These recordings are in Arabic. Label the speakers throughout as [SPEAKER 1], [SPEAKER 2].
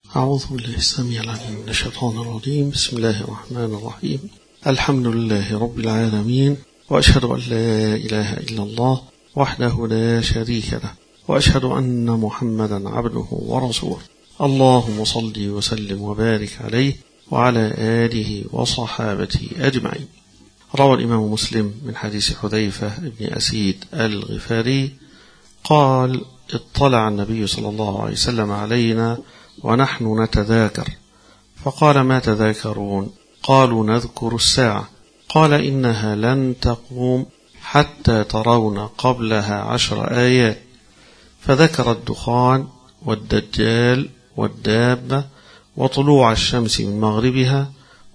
[SPEAKER 1] أعوذ بالله السميع العليم من الشيطان الرجيم. بسم الله الرحمن الرحيم. الحمد لله رب العالمين، وأشهد أن لا إله إلا الله وحده لا شريك له، وأشهد أن محمدا عبده ورسوله. اللهم صل وسلم وبارك عليه وعلى آله وصحابته أجمعين. روى الإمام مسلم من حديث حذيفة بن أسيد الغفاري قال: اطلع النبي صلى الله عليه وسلم علينا ونحن نتذاكر، فقال: ما تذاكرون؟ قالوا: نذكر الساعة. قال: إنها لن تقوم حتى ترون قبلها 10 آيات، فذكر الدخان والدجال والدابة وطلوع الشمس من مغربها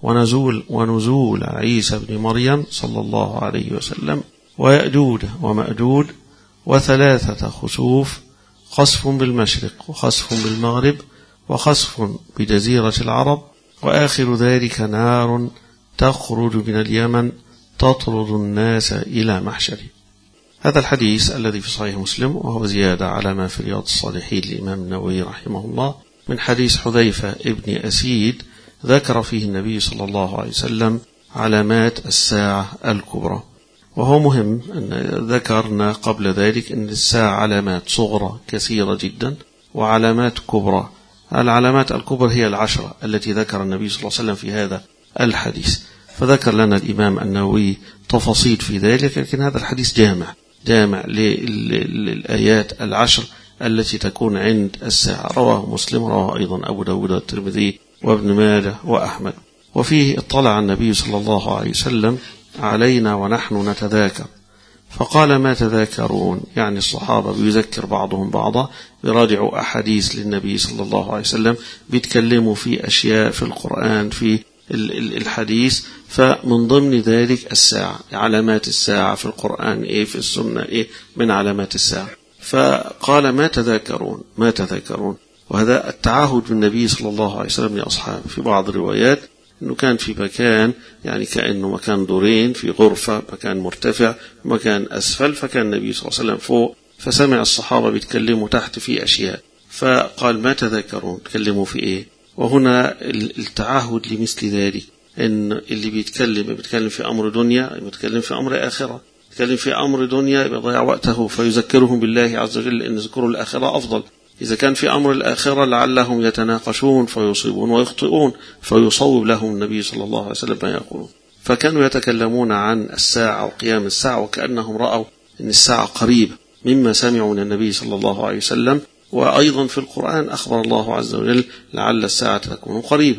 [SPEAKER 1] ونزول عيسى بن مريم صلى الله عليه وسلم ويأجوج ومأجوج و3 خسوف، خسف بالمشرق وخسف بالمغرب وخسف بجزيرة العرب، وآخر ذلك نار تخرج من اليمن تطرد الناس إلى محشره. هذا الحديث الذي في صحيح مسلم، وهو زيادة على ما في رياض الصالحين للإمام النووي رحمه الله من حديث حذيفة ابن أسيد، ذكر فيه النبي صلى الله عليه وسلم علامات الساعة الكبرى. وهو مهم أن ذكرنا قبل ذلك أن الساعة علامات صغرى كثيرة جدا وعلامات كبرى. العلامات الكبرى هي 10 التي ذكر النبي صلى الله عليه وسلم في هذا الحديث، فذكر لنا الإمام النووي تفاصيل في ذلك، لكن هذا الحديث جامع للآيات 10 التي تكون عند الساعة. رواه مسلم، رواه أيضا أبو داود والترمذي وابن ماجه وأحمد. وفيه: اطلع النبي صلى الله عليه وسلم علينا ونحن نتذاكر، فقال: ما تذاكرون؟ يعني الصحابة بيذكر بعضهم بعضا، بيراجعوا أحاديث للنبي صلى الله عليه وسلم، بيتكلموا في أشياء في القرآن في الحديث، فمن ضمن ذلك الساعة، علامات الساعة في القرآن إيه، في السنة إيه من علامات الساعة. فقال: ما تذاكرون. وهذا التعهد بالنبي صلى الله عليه وسلم لأصحابه. في بعض الروايات أنه كان في مكان، يعني كأنه مكان دورين، في غرفة، مكان مرتفع مكان أسفل، فكان النبي صلى الله عليه وسلم فوق، فسمع الصحابة بيتكلموا تحت في أشياء، فقال: ما تذاكرون؟ تكلموا في إيه؟ وهنا التعهد لمثل ذلك، إن اللي بيتكلم في أمر دنيا، بيتكلم في أمر آخرة. يتكلم في أمر دنيا يضيع وقته، فيذكرهم بالله عز وجل إن ذكروا الآخرة أفضل. إذا كان في أمر الآخرة لعلهم يتناقشون فيصيبون ويخطئون، فيصوب لهم النبي صلى الله عليه وسلم ما يقولون. فكانوا يتكلمون عن الساعة وقيام الساعة، وكأنهم رأوا أن الساعة قريبة مما سمعوا من النبي صلى الله عليه وسلم. وأيضا في القرآن أخبر الله عز وجل: لعل الساعة تكون قريبة،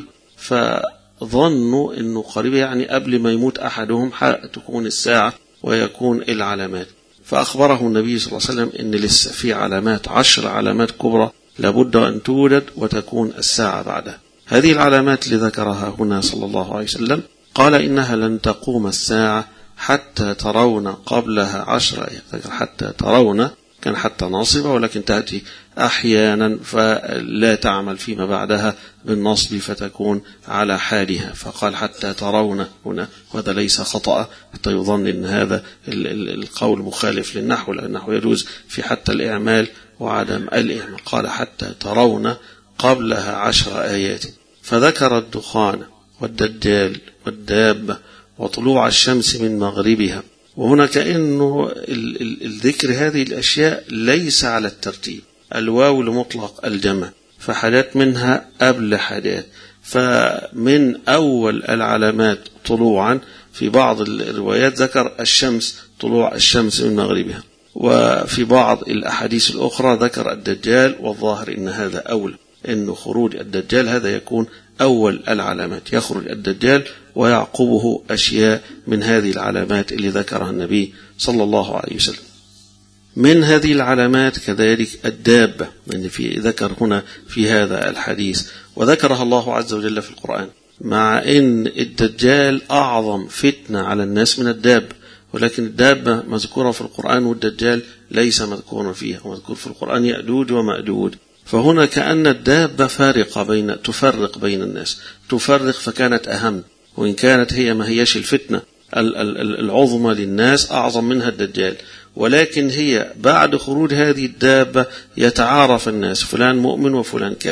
[SPEAKER 1] فظنوا أنه قريبة يعني قبل ما يموت أحدهم تكون الساعة ويكون العلامات. فأخبره النبي صلى الله عليه وسلم أن لسه في علامات 10 علامات كبرى لابد أن توجد وتكون الساعة بعدها. هذه العلامات اللي ذكرها هنا صلى الله عليه وسلم، قال: إنها لن تقوم الساعة حتى ترون قبلها 10 آيات. حتى ترون كان حتى ناصبة، ولكن تأتي أحيانا فلا تعمل فيما بعدها بالنصب فتكون على حالها، فقال: حتى ترون هنا، وهذا ليس خطأ حتى يظن أن هذا القول مخالف للنحو، لأنه يجوز في حتى الإعمال وعدم الإعمال. قال: حتى ترون قبلها 10 آيات، فذكر الدخان والدجال والدابة وطلوع الشمس من مغربها. وهنا كأنه الذكر هذه الأشياء ليس على الترتيب، الواو لمطلق الجمع، فحاجات منها قبل حاجات. فمن أول العلامات طلوعا في بعض الروايات ذكر الشمس، طلوع الشمس من مغربها، وفي بعض الأحاديث الأخرى ذكر الدجال، والظاهر إن هذا أولى، إنه خروج الدجال هذا يكون أول العلامات، يخرج الدجال ويعقبه أشياء من هذه العلامات اللي ذكرها النبي صلى الله عليه وسلم. من هذه العلامات كذلك الدابة، يعني في ذكر هنا في هذا الحديث، وذكرها الله عز وجل في القرآن، مع أن الدجال أعظم فتنة على الناس من الدابة، ولكن الدابة مذكورة في القرآن والدجال ليس مذكورا فيها، ومذكور في القرآن يأجوج ومأجوج. فهنا كأن الدابة تفرق بين الناس، تفرق، فكانت أهم، وإن كانت هي ما هيش الفتنة العظمى للناس أعظم منها الدجال، ولكن هي بعد خروج هذه الدابة يتعارف الناس، فلان مؤمن وفلان كافر،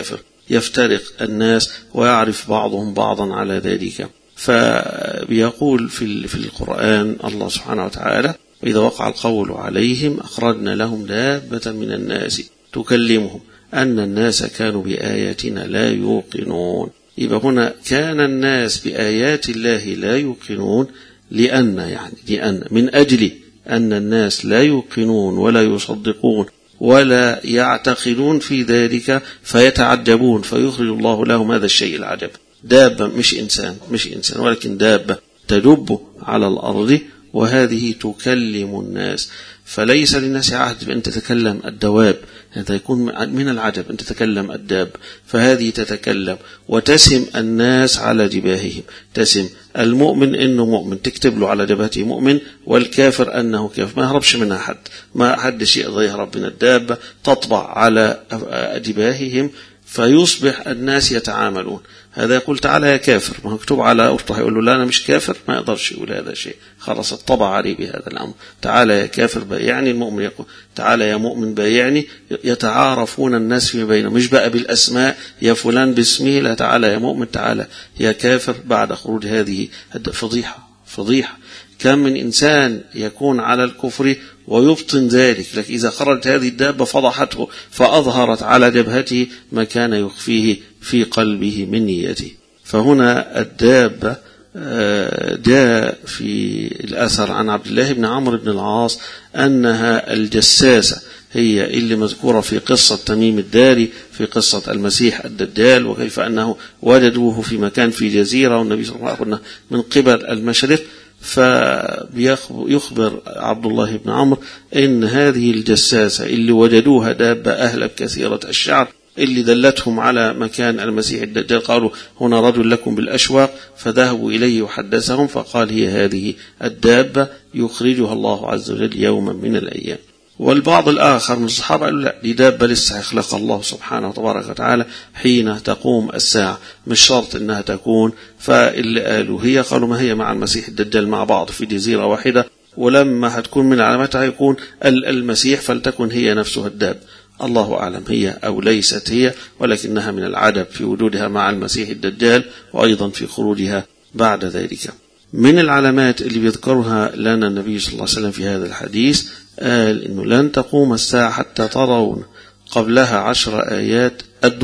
[SPEAKER 1] يفترق الناس ويعرف بعضهم بعضا على ذلك. فبيقول في القرآن الله سبحانه وتعالى: وإذا وقع القول عليهم أخرجنا لهم دابة من الناس تكلمهم أن الناس كانوا بآياتنا لا يوقنون. يبقى هنا كان الناس بآيات الله لا يوقنون لأن من أجل أن الناس لا يوقنون ولا يصدقون ولا يعتقدون في ذلك فيتعجبون، فيخرج الله لهم هذا الشيء العجب. دابة مش إنسان ولكن دابة تدب على الأرض، وهذه تكلم الناس. فليس للناس عهد بأن تتكلم الدواب، هذا يكون من العجب أن تتكلم الداب، فهذه تتكلم وتسم الناس على جباههم. تسم المؤمن إنه مؤمن، تكتب له على جبهته مؤمن، والكافر أنه كافر، ما يهربش منها حد، ما حد شيء يهرب من الدابة، تطبع على جباههم فيصبح الناس يتعاملون. هذا يقول تعالى يا كافر، ما مكتوب على أرطح، يقول له لا أنا مش كافر، ما يقدرش يقول هذا الشيء، خلاص اطبع عليه بهذا الأمر. تعالى يا كافر بايعني، المؤمن يقول تعالى يا مؤمن بايعني، يتعارفون الناس فيما بينهم، مش بقى بالأسماء، يا فلان باسمه، لا، تعالى يا مؤمن، تعالى يا كافر. بعد خروج هذه فضيحة. كم من إنسان يكون على الكفر ويبطن ذلك، لكن إذا خرجت هذه الدابة فضحته فأظهرت على جبهته ما كان يخفيه في قلبه من نيته. فهنا الدابة جاء في الأثر عن عبد الله بن عمرو بن العاص أنها الجساسة، هي اللي مذكورة في قصة تميم الداري في قصة المسيح الدجال، وكيف أنه وجدوه في مكان في جزيرة والنبي صلى الله عليه وسلم من قبل المشرق. فيخبر عبد الله بن عمرو إن هذه الجساسة اللي وجدوها دابة أهلب كثيرة الشعر اللي دلتهم على مكان المسيح الدجال، قالوا هنا رجل لكم بالأشواق، فذهبوا إليه وحدثهم فقال هي هذه الدابة يخرجها الله عز وجل يوما من الأيام. والبعض الآخر من الصحابة قالوا لا، دي دابة لسه يخلق الله سبحانه وتبارك وتعالى حين تقوم الساعة، مش شرط إنها تكون. فاللي قالوا هي، قالوا ما هي مع المسيح الدجال مع بعض في جزيرة واحدة، ولما هتكون من علاماتها يكون المسيح، فلتكن هي نفسها الدابة. الله أعلم هي أو ليست هي، ولكنها من العجب في وجودها مع المسيح الدجال، وأيضا في خروجها بعد ذلك. من العلامات اللي بيذكرها لنا النبي صلى الله عليه وسلم في هذا الحديث، قال إنه لن تقوم الساعة حتى ترون قبلها 10 آيات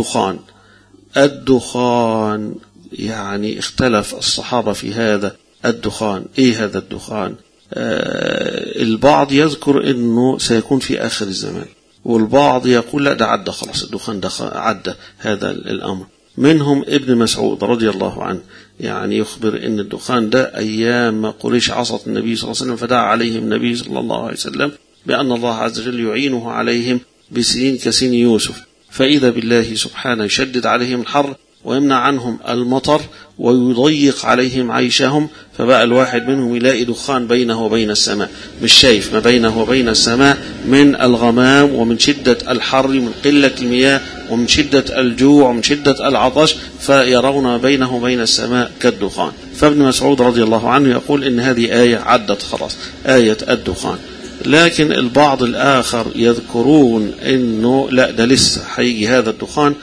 [SPEAKER 1] الدخان. يعني اختلف الصحابة في هذا الدخان، إيه هذا الدخان؟ البعض يذكر إنه سيكون في آخر الزمان، والبعض يقول لا، ده عدى خلاص، الدخان عدى هذا الأمر. منهم ابن مسعود رضي الله عنه، يعني يخبر إن الدخان ده أيام قريش عصت النبي صلى الله عليه وسلم، فدعا عليهم النبي صلى الله عليه وسلم بأن الله عز وجل يعينه عليهم بسنين كسن يوسف، فإذا بالله سبحانه يشدد عليهم الحر ويمنع عنهم المطر ويضيق عليهم عيشهم، فبقى الواحد منهم يلاقي دخان بينه وبين السماء، مش شايف ما بينه وبين السماء من الغمام ومن شدة الحر، من قلة المياه ومن شدة الجوع ومن شدة العطش، فيرون ما بينه وبين السماء كالدخان. فابن مسعود رضي الله عنه يقول إن هذه آية عدت خلاص، آية الدخان. لكن البعض الآخر يذكرون إنه لا، ده لسه هيجي هذا الدخان،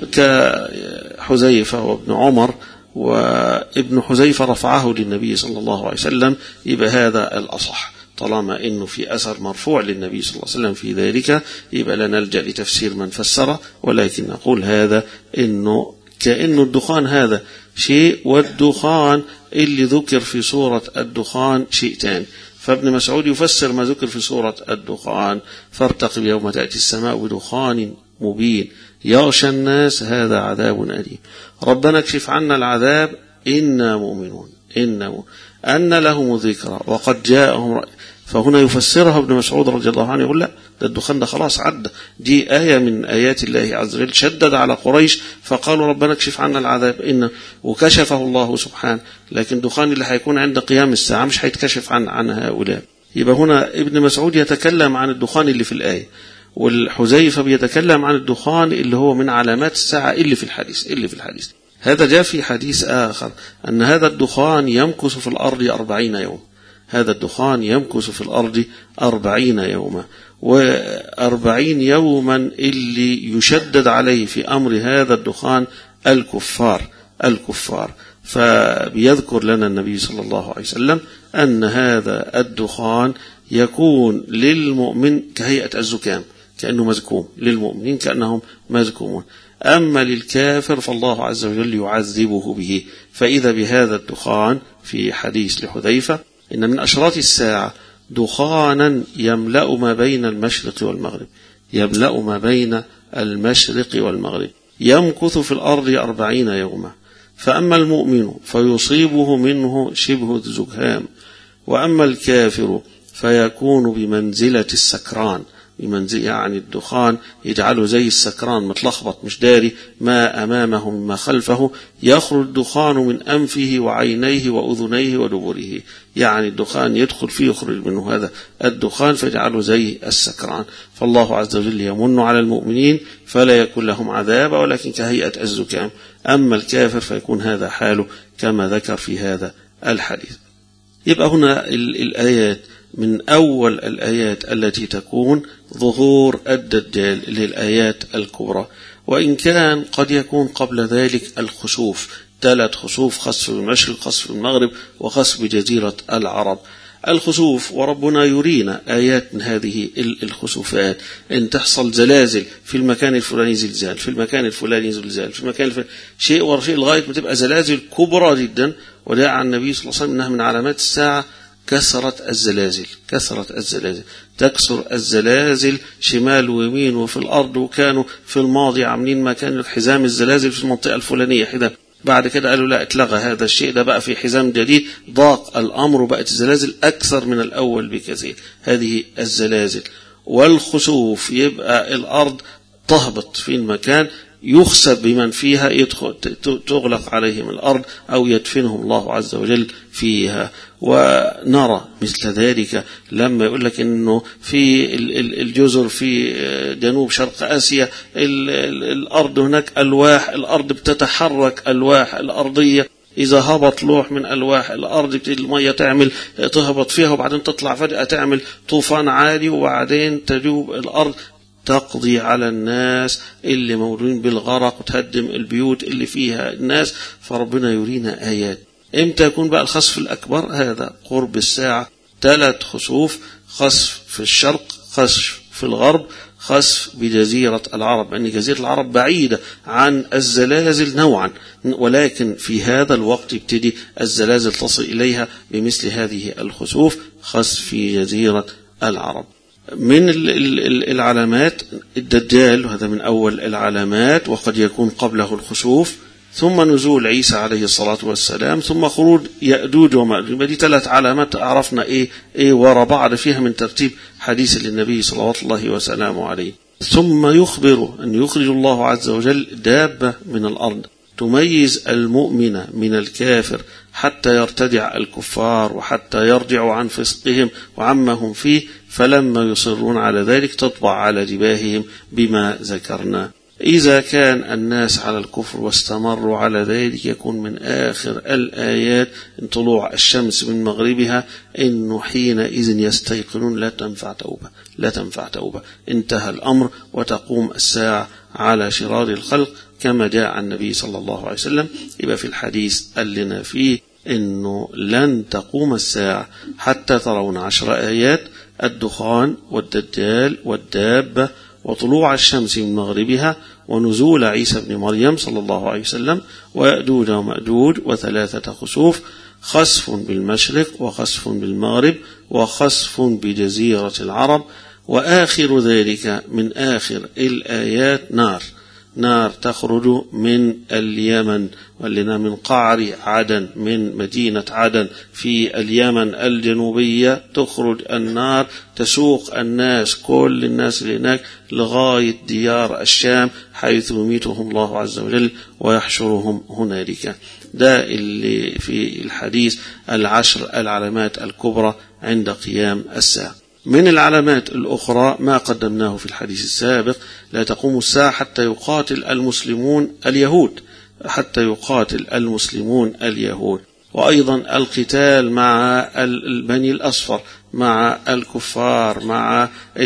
[SPEAKER 1] كحذيفة وابن عمر، وابن حذيفة رفعه للنبي صلى الله عليه وسلم. يبقى هذا الأصح، طالما إنه في أثر مرفوع للنبي صلى الله عليه وسلم في ذلك، يبقى لا نلجأ لتفسير من فسره، ولكن نقول هذا إنه كأنه الدخان هذا شيء، والدخان اللي ذكر في سورة الدخان شيء تاني. فابن مسعود يفسر ما ذكر في سورة الدخان: فارتقب يوم تأتي السماء بدخان مبين يغشى الناس هذا عذاب أليم ربنا اكشف عنا العذاب إنا مؤمنون أن لهم ذكرى وقد جاءهم. فهنا يفسرها ابن مسعود رضي الله عنه، يقول لا، ده الدخان ده خلاص عدى، دي آية من آيات الله عز وجل، شدد على قريش فقالوا ربنا اكشف عنا العذاب وكشفه الله سبحانه. لكن الدخان اللي هيكون عند قيام الساعة مش هيتكشف عن هؤلاء. يبقى هنا ابن مسعود يتكلم عن الدخان اللي في الآية، والحذيفة بيتكلم عن الدخان اللي هو من علامات الساعة اللي في الحديث. هذا جاء في حديث آخر أن هذا الدخان يمكث في الأرض 40 يوم، هذا الدخان يمكث في الأرض 40 يوما. و40 يوما اللي يشدد عليه في أمر هذا الدخان الكفار. فبيذكر لنا النبي صلى الله عليه وسلم أن هذا الدخان يكون للمؤمن كهيئة الزكام، كأنه مزكوم، للمؤمنين كأنهم مزكومون. أما للكافر فالله عز وجل يعذبه به. فإذا بهذا الدخان في حديث لحذيفة إن من أشراط الساعة دخانا يملأ ما بين المشرق والمغرب، يمكث في الأرض 40 يوما. فأما المؤمن فيصيبه منه شبه الزكام، وأما الكافر فيكون بمنزلة السكران، يعني الدخان يجعله زي السكران متلخبط مش داري ما أمامه مما خلفه، يخرج الدخان من أنفه وعينيه وأذنيه ودبره، يعني الدخان يدخل فيه يخرج منه هذا الدخان فيجعله زي السكران. فالله عز وجل يمن على المؤمنين فلا يكون لهم عذاب ولكن كهيئة الزكام. أما الكافر فيكون هذا حاله كما ذكر في هذا الحديث. يبقى هنا الآيات من أول الآيات التي تكون ظهور الدجال للآيات الكبرى، وإن كان قد يكون قبل ذلك الخسوف، 3 خسوف: خسف المشرق، خسف المغرب، وخسف جزيرة العرب. الخسوف وربنا يرينا آيات من هذه الخسوفات، إن تحصل زلازل في المكان الفلاني زلزال، في المكان الفلاني زلزال، في المكان الفلاني شيء ورا شيء لغاية ما تبقى زلازل كبرى جدا. ودعا عن النبي صلى الله عليه وسلم أنها من علامات الساعة كثرة الزلازل، تكسر الزلازل شمال ويمين وفي الأرض. وكانوا في الماضي عاملين مكان حزام الزلازل في المنطقة الفلانية حدا، بعد كده قالوا لا اتلغى هذا الشيء، ده بقى في حزام جديد، ضاق الأمر وبقت الزلازل أكثر من الأول بكثير. هذه الزلازل والخسوف، يبقى الأرض تهبط في المكان، يخسب بمن فيها، يدخل تغلق عليهم الأرض أو يدفنهم الله عز وجل فيها. ونرى مثل ذلك لما يقول لك إنه في الجزر في جنوب شرق آسيا الأرض هناك ألواح، الأرض بتتحرك، ألواح الأرضية إذا هبط لوح من ألواح الأرض المية تعمل تهبط فيها وبعدين تطلع فجأة تعمل طوفان عالي وبعدين تجوب الأرض، تقضي على الناس اللي موجودين بالغرق وتهدم البيوت اللي فيها الناس. فربنا يرينا آيات. امتى يكون بقى الخسف الأكبر؟ هذا قرب الساعة، 3 خسوف: خسف في الشرق، خسف في الغرب، خسف بجزيرة العرب. لأن جزيرة العرب بعيدة عن الزلازل نوعا، ولكن في هذا الوقت يبتدي الزلازل تصل إليها بمثل هذه الخسوف. خسف في جزيرة العرب. من العلامات الدجال، وهذا من أول العلامات، وقد يكون قبله الخسوف، ثم نزول عيسى عليه الصلاة والسلام، ثم خروج يأجوج ومأجوج. دي 3 علامات عرفنا إيه ورا بعض فيها من ترتيب حديث للنبي صلوات الله وسلامه عليه. ثم يخبر أن يخرج الله عز وجل دابة من الأرض تميز المؤمن من الكافر حتى يرتدع الكفار وحتى يرجعوا عن فسقهم وعما هم فيه، فلما يصرون على ذلك تطبع على جباههم بما ذكرنا. إذا كان الناس على الكفر واستمروا على ذلك يكون من آخر الآيات إن طلوع الشمس من مغربها، إنه حينئذ يستيقنون لا تنفع توبة، انتهى الأمر وتقوم الساعة على شرار الخلق كما جاء عن النبي صلى الله عليه وسلم. يبقى في الحديث قال لنا فيه إنه لن تقوم الساعة حتى ترون 10 آيات: الدخان والدجال والدابة وطلوع الشمس من مغربها ونزول عيسى بن مريم صلى الله عليه وسلم ويأجوج ومأجوج و3 خسوف: خسف بالمشرق وخسف بالمغرب وخسف بجزيرة العرب. وآخر ذلك من آخر الآيات نار تخرج من اليمن، ولنا من قعر عدن، من مدينة عدن في اليمن الجنوبية، تخرج النار تسوق الناس، كل الناس اللي هناك، لغاية ديار الشام حيث يميتهم الله عز وجل ويحشرهم هنالك. ده اللي في الحديث 10 العلامات الكبرى عند قيام الساعة. من العلامات الأخرى ما قدمناه في الحديث السابق: لا تقوم الساعة حتى يقاتل المسلمون اليهود، وأيضا القتال مع البني الأصفر مع الكفار، مع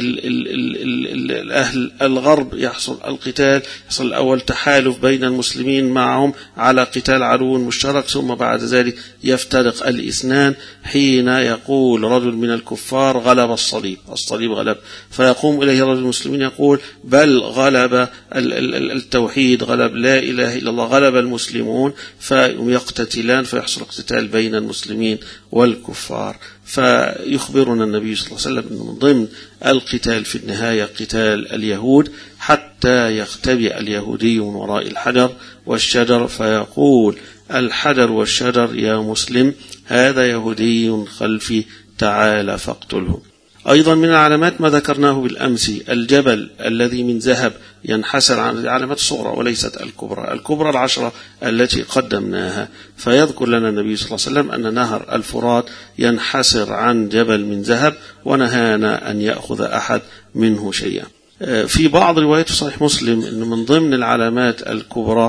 [SPEAKER 1] أهل الغرب، يحصل القتال، يحصل الأول تحالف بين المسلمين معهم على قتال عدو مشترك، ثم بعد ذلك يفترق الاثنان حين يقول رجل من الكفار غلب الصليب غلب، فيقوم إليه رجل المسلمين يقول بل غلب التوحيد، غلب لا إله إلا الله، غلب المسلمون، فيقتتلان، فيحصل اقتتال بين المسلمين والكفار. فيخبرنا النبي صلى الله عليه وسلم أنه من ضمن القتال في النهاية قتال اليهود، حتى يختبئ اليهودي من وراء الحجر والشجر فيقول الحجر والشجر يا مسلم هذا يهودي خلفي تعال فاقتله. أيضا من العلامات ما ذكرناه بالأمس، الجبل الذي من ذهب ينحسر عن العلامات الصغرى وليست الكبرى، الكبرى 10 التي قدمناها. فيذكر لنا النبي صلى الله عليه وسلم أن نهر الفرات ينحسر عن جبل من ذهب، ونهانا أن يأخذ أحد منه شيئا. في بعض روايات صحيح مسلم أن من ضمن العلامات الكبرى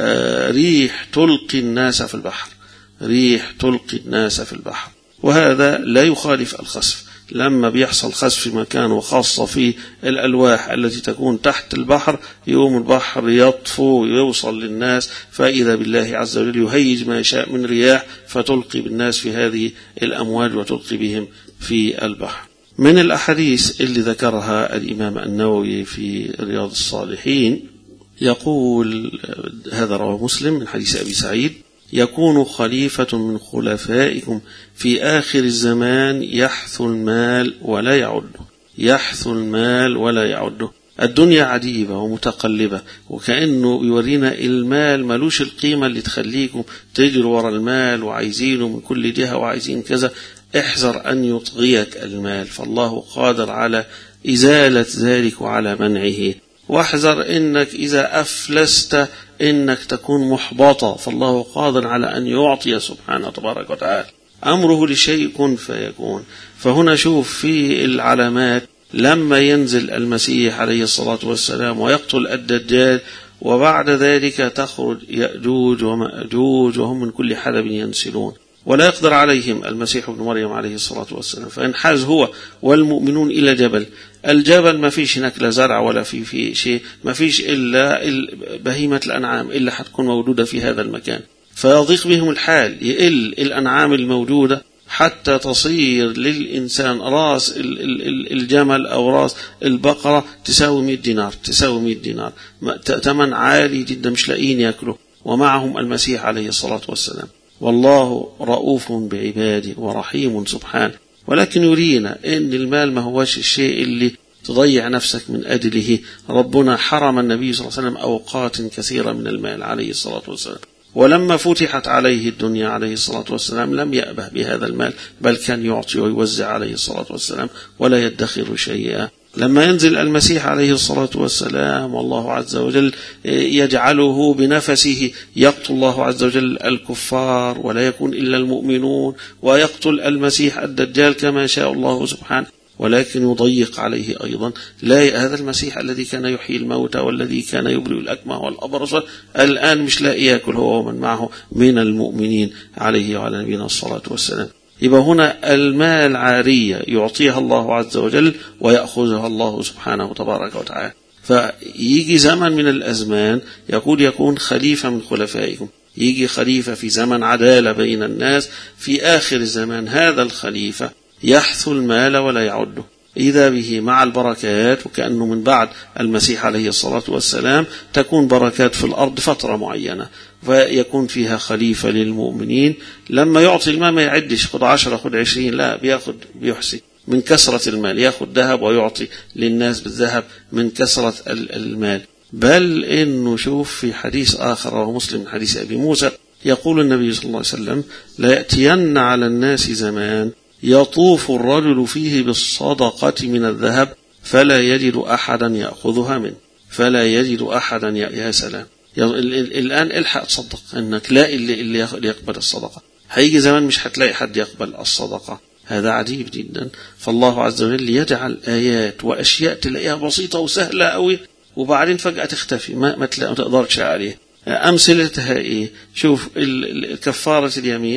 [SPEAKER 1] ريح تلقي الناس في البحر، ريح تلقي الناس في البحر، وهذا لا يخالف الخسف. لما بيحصل خسف في مكان، وخاصة في الألواح التي تكون تحت البحر، يوم البحر يطفو ويوصل للناس، فإذا بالله عز وجل يهيج ما يشاء من رياح فتلقي بالناس في هذه الأمواج وتلقي بهم في البحر. من الأحاديث اللي ذكرها الإمام النووي في رياض الصالحين يقول، هذا رواه مسلم من حديث أبي سعيد، يكون خليفة من خلفائكم في آخر الزمان يحث المال ولا يعده، يحث المال ولا يعده. الدنيا عديبة ومتقلبة، وكأنه يورينا المال ملوش القيمة اللي تخليكم تجروا ورا المال وعايزينه من كل جهة وعايزين كذا. احذر أن يطغيك المال، فالله قادر على إزالة ذلك وعلى منعه. واحذر إنك إذا أفلست إنك تكون محبطة، فالله قادر على أن يعطي سبحانه تبارك وتعالى، أمره لشيء كن فيكون. فهنا شوف في العلامات لما ينزل المسيح عليه الصلاة والسلام ويقتل الدجال، وبعد ذلك تخرج يأجوج ومأجوج وهم من كل حدب ينسلون، ولا يقدر عليهم المسيح ابن مريم عليه الصلاة والسلام، فينحاز هو والمؤمنون إلى جبل. الجبل ما فيش هناك لا زرع ولا في شيء، ما فيش إلا بهيمة الأنعام إلا حتكون موجودة في هذا المكان، فيضيق بهم الحال، يقل الأنعام الموجودة حتى تصير للإنسان راس الجمل أو راس البقرة تساوي 100 دينار، تساوي 100 دينار، ثمن عالي جدا، مش لاقين يأكله، ومعهم المسيح عليه الصلاة والسلام. والله رؤوف بعباده ورحيم سبحانه، ولكن يرينا ان المال ما هوش الشيء اللي تضيع نفسك من أجله. ربنا حرم النبي صلى الله عليه وسلم أوقات كثيرة من المال عليه الصلاة والسلام، ولما فتحت عليه الدنيا عليه الصلاة والسلام لم يأبه بهذا المال، بل كان يعطي ويوزع عليه الصلاة والسلام ولا يدخر شيئا. لما ينزل المسيح عليه الصلاة والسلام والله عز وجل يجعله بنفسه، يقتل الله عز وجل الكفار ولا يكون إلا المؤمنون، ويقتل المسيح الدجال كما شاء الله سبحانه، ولكن يضيق عليه أيضا. لا هذا المسيح الذي كان يحيي الموتى والذي كان يبرئ الأكمه والأبرص الآن مش لاقي يأكل هو ومن معه من المؤمنين عليه وعلى نبينا الصلاة والسلام. يبقى هنا المال عارية يعطيها الله عز وجل ويأخذها الله سبحانه تبارك وتعالى. فيجي زمن من الأزمان يقول يكون خليفة من خلفائكم، يجي خليفة في زمن عدالة بين الناس في آخر الزمان، هذا الخليفة يحث المال ولا يعده، إذا به مع البركات، وكأنه من بعد المسيح عليه الصلاة والسلام تكون بركات في الأرض فترة معينة، فيكون فيها خليفة للمؤمنين. لما يعطي المال ما يعدش خد 10 خد 20، لا، بيحسي من كثرة المال، يأخذ ذهب ويعطي للناس بالذهب من كثرة المال. بل إنه شوف في حديث آخر وهو مسلم حديث أبي موسى، يقول النبي صلى الله عليه وسلم لا يأتين على الناس زمان يطوف الرجل فيه بالصدقة من الذهب فلا يجد أحدا يأخذها منه، فلا يجد أحدا يا سلام. الآن الحق تصدق أنك لا اللي يقبل الصدقة، هيجي زمان مش هتلاقي حد يقبل الصدقة. هذا عجيب جدا. فالله عز وجل يجعل آيات وأشياء تلاقيها بسيطة وسهلة قوي، وبعدين فجأة تختفي، ما تقدرش عليه. أمثلتها إيه؟ شوف كفارة اليمين،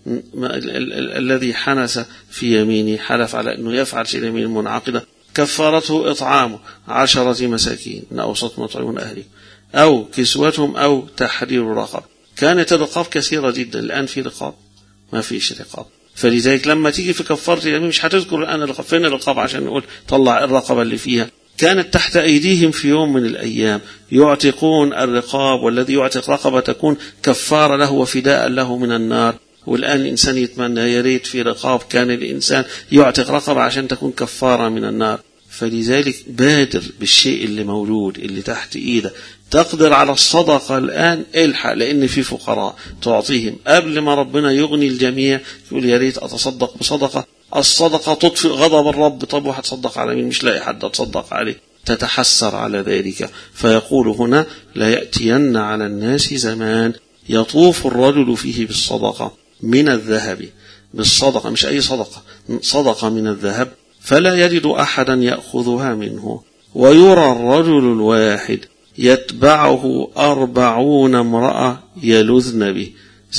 [SPEAKER 1] الذي حنس في يمينه حلف على أنه يفعل شيء يمين منعقدة كفارته إطعامه 10 مساكين من أوسط ما يطعمون أهله أو كسوتهم أو تحرير رقب. كانت الرقاب كثيرة جدا، الآن في رقاب ما فيش رقاب. فلذلك لما تيجي في كفارة اليمين مش هتذكر الآن الرقاب، فين الرقاب عشان نقول طلع الرقبة اللي فيها. كانت تحت أيديهم في يوم من الأيام يعتقون الرقاب، والذي يعتق رقبة تكون كفارة له وفداء له من النار. والآن الإنسان يتمنى يا ريت في رقاب كان الإنسان يعتق رقبة عشان تكون كفارة من النار. فلذلك بادر بالشيء اللي مولود اللي تحت إيده. تقدر على الصدقة الآن الحق، لأن في فقراء تعطيهم قبل ما ربنا يغني الجميع. يقول يا ريت أتصدق بصدقة، الصدقة تطفئ غضب الرب. طب وهتصدق على مين؟ مش لاقي حد أتصدق عليه، تتحسر على ذلك. فيقول هنا لا يأتين على الناس زمان يطوف الرجل فيه بالصدقة من الذهب، بالصدقة مش أي صدقة، صدقة من الذهب، فلا يجد أحدا يأخذها منه، ويرى الرجل الواحد يتبعه 40 امرأة يلذن به.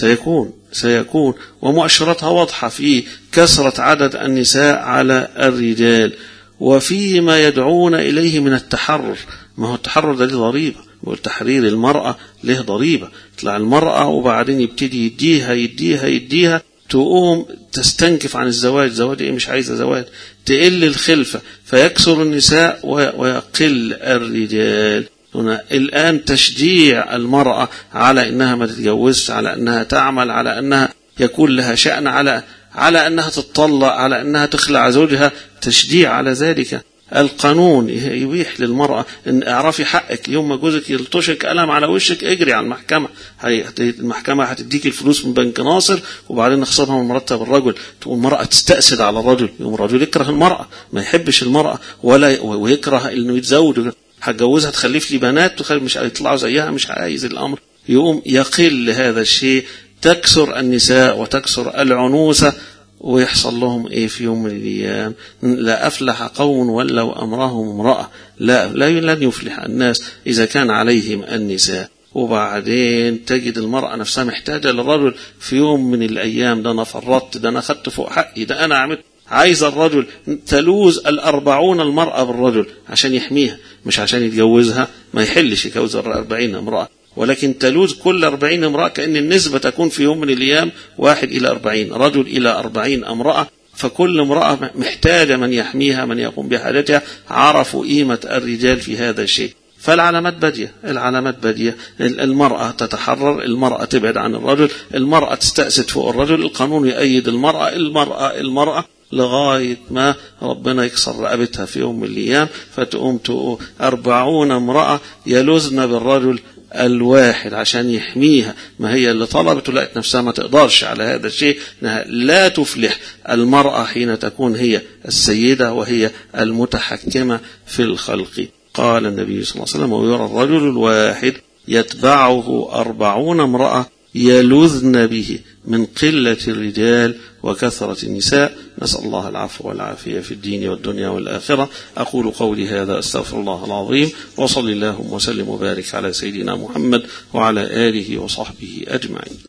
[SPEAKER 1] سيكون ومؤشراتها واضحة في كثرة عدد النساء على الرجال، وفيما يدعون إليه من التحرر. ما هو التحرر ده له ضريبة، والتحرير المرأة له ضريبة. تطلع المرأة وبعدين يبتدي يديها تقوم تستنكف عن الزواج. زواج إيه؟ مش عايزة زواج. تقل الخلفة فيكثر النساء ويقل الرجال. هنا الآن تشجيع المرأة على أنها ما تتجوزش، على أنها تعمل، على أنها يكون لها شأن، على أنها تتطلق، على أنها تخلع زوجها، تشجيع على ذلك. القانون يبيح للمرأة أن اعرفي حقك. يوم ما جوزك يلطشك قلم على وشك اجري على المحكمة، المحكمة هتديك الفلوس من بنك ناصر وبعدين نخصمها من مرتب الرجل. تقول المرأة تستأسد على الرجل، يوم الرجل يكره المرأة، ما يحبش المرأة ويكره انه يتزوج. هتجوزها تخلف لي بنات مش هيطلعوا زيها، مش عايز الأمر. يقوم يقل هذا الشيء، تكسر النساء وتكسر العنوسة، ويحصل لهم ايه في يوم من الايام؟ لا افلح قوم ولوا امرهم امرأة. لن يفلح الناس اذا كان عليهم النساء. وبعدين تجد المرأة نفسها محتاجة للرجل في يوم من الايام. ده انا فرطت، ده انا اخدت فوق حقي، ده انا عملت. عايز الرجل تلوز 40 المرأة بالرجل عشان يحميها، مش عشان يتجوزها. ما يحلش يتجوز 40 امرأة، ولكن تلوز كل 40 امرأة، كأن النسبة تكون في يوم من الأيام 1 إلى 40 رجل إلى 40 امرأة. فكل امرأة محتاجة من يحميها، من يقوم بحاجتها. عرفوا قيمة الرجال في هذا الشيء. فالعلامات بادية. المرأة تتحرر، المرأة تبعد عن الرجل، المرأة تستأسد فوق الرجل، القانون يؤيد المرأة لغاية ما ربنا يكسر رقبتها في يوم من الأيام. فتقوم 40 امرأة يلوذن بالرجل الواحد عشان يحميها. ما هي اللي طلبت ولقت نفسها ما تقدرش على هذا الشيء. لا تفلح المرأة حين تكون هي السيدة وهي المتحكمة في الخلق. قال النبي صلى الله عليه وسلم ويرى الرجل الواحد يتبعه 40 امرأة يلذن به من قلة الرجال وكثرة النساء. نسأل الله العفو والعافية في الدين والدنيا والآخرة. أقول قولي هذا أستغفر الله العظيم، وصلى اللهم وسلم وبارك على سيدنا محمد وعلى آله وصحبه أجمعين.